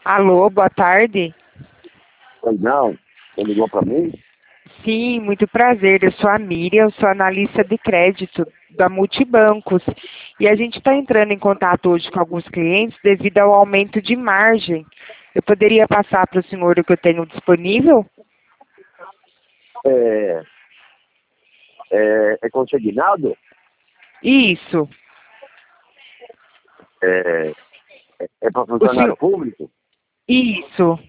Alô, boa tarde. Pois não, você ligou para mim? Sim, muito prazer. Eu sou a Miriam, eu sou analista de crédito da Multibancos. E a gente está entrando em contato hoje com alguns clientes devido ao aumento de margem. Eu poderia passar para o senhor o que eu tenho disponível? É, é consignado? Isso. É para O funcionário senhor... público? Isso.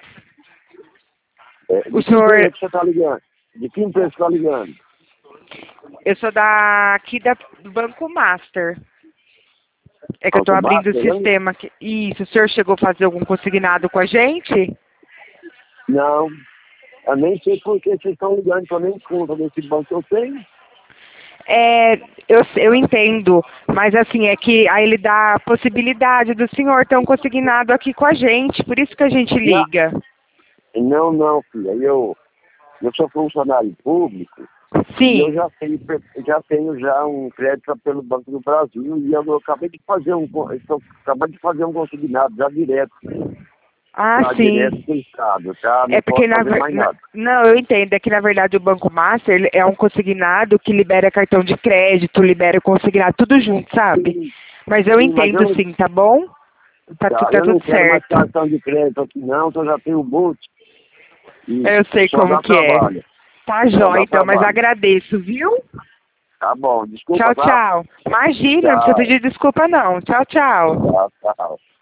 De O que senhor... empresa que você está ligando? De que empresa você está ligando? Eu sou do Banco Master. É que eu estou Banco abrindo o Master, né? sistema aqui. Isso. O senhor chegou a fazer algum consignado com a gente? Não, eu nem sei por que vocês estão ligando, que eu nem conta desse banco que eu tenho. É, eu entendo, mas assim, é que aí ele dá a possibilidade do senhor ter um consignado aqui com a gente, por isso que a gente Não, liga. não, filha, eu sou funcionário público e eu Sim. já tenho um crédito pelo Banco do Brasil e eu acabei de fazer um consignado já direto. Ah, Tá direto sim. do Estado, tá? É Não porque posso fazer mais nada. não, eu entendo, é que na verdade o Banco Master ele é um consignado que libera cartão de crédito, libera consignado, tudo junto, sabe? Sim, Mas eu sim, mas entendo sim, tá bom? Tá eu não tudo quero mais certo. cartão de crédito aqui não, que eu já tenho um monte. E Eu sei só como dá que é. trabalho. Tá Só jóia, dá então, mas trabalho. agradeço, viu? Tá bom, desculpa, Tchau, tá? tchau. Imagina, não precisa Tchau, pedir desculpa não. Tchau, tchau. tchau.